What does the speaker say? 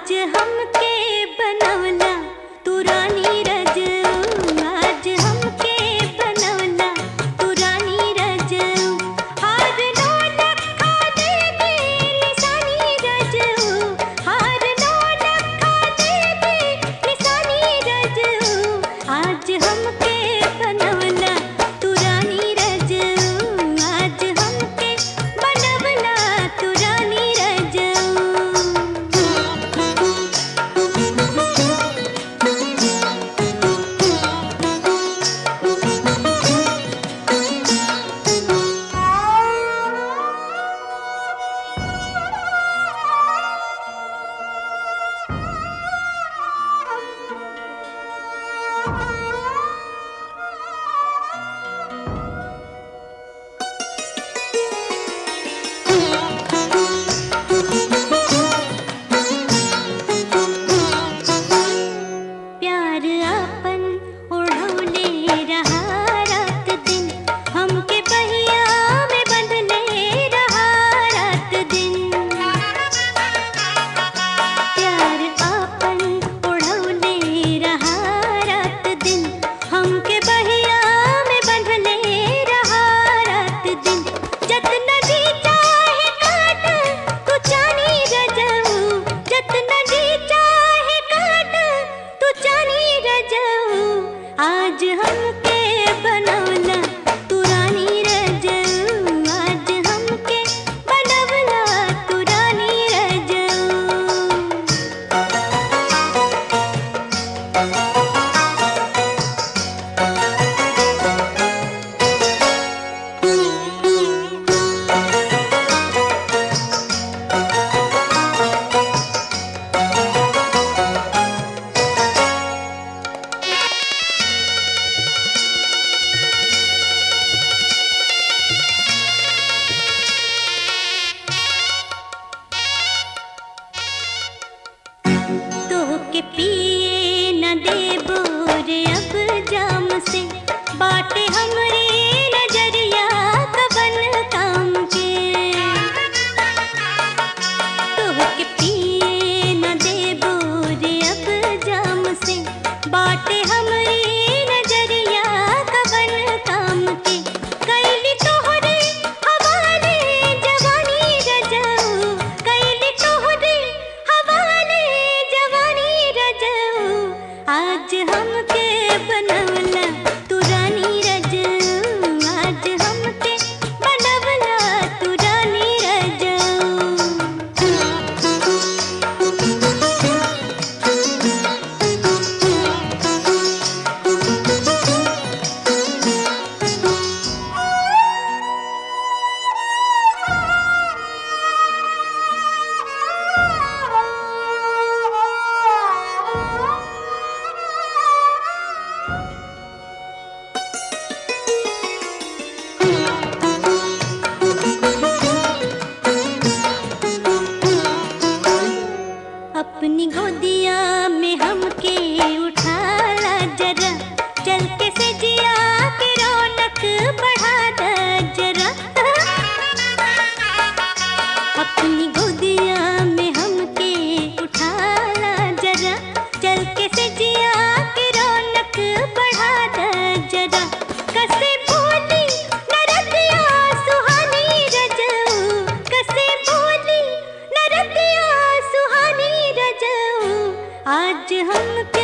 आज हमके बनवला तू रानी रजऊ, आज हमके बनवला तू रानी रजऊ। हार नौलखा दे दे निशानी रजऊ, हार नौलखा दे दे निशानी रजऊ। आज हमके बनवला तू रानी रजऊ, आज हमके बनवला तू रानी रजऊ। प्यार अपन ओढ़ौले रहा रात दिन, हमके पहिया में बंधले रहा रात दिन। प्यार अपन ओढ़ौले रहा रात दिन, हमके पहिया में बंधले रहा रात दिन। जतना जी चाहे काट तू चानी रजऊ, जतना जी चाहे काट तू चानी रजऊ। आज हमके बनवला तू रानी रजऊ, आज हमके बनवला तू रानी रजऊ। तोहके पिए न देबो रे अब जाम से, बाटे हमरे नजरिया कवन काम के। तोहके पिए न देबो रे अब जाम से, बाटे हमरे नजरिया कवन काम के। कैली तोहरे हवाले जवानी रजऊ, कैली तोहरे हवाले जवानी रजऊ। आज हमके बनवला तू रानी रजऊ, आज हमके बनवला तू रानी रजऊ। अपनी गोदिया में हमके उठाला जरा, चल के से जिया के रौनक बढ़ा दा जरा। अपनी गोदिया में हमके उठाला जरा, चल के से जिया के रौनक बढ़ा दा जरा। कसे बोली नरतिया सुहानी रजऊ, कसे बोली नरतिया सुहानी रजऊ। आज हमके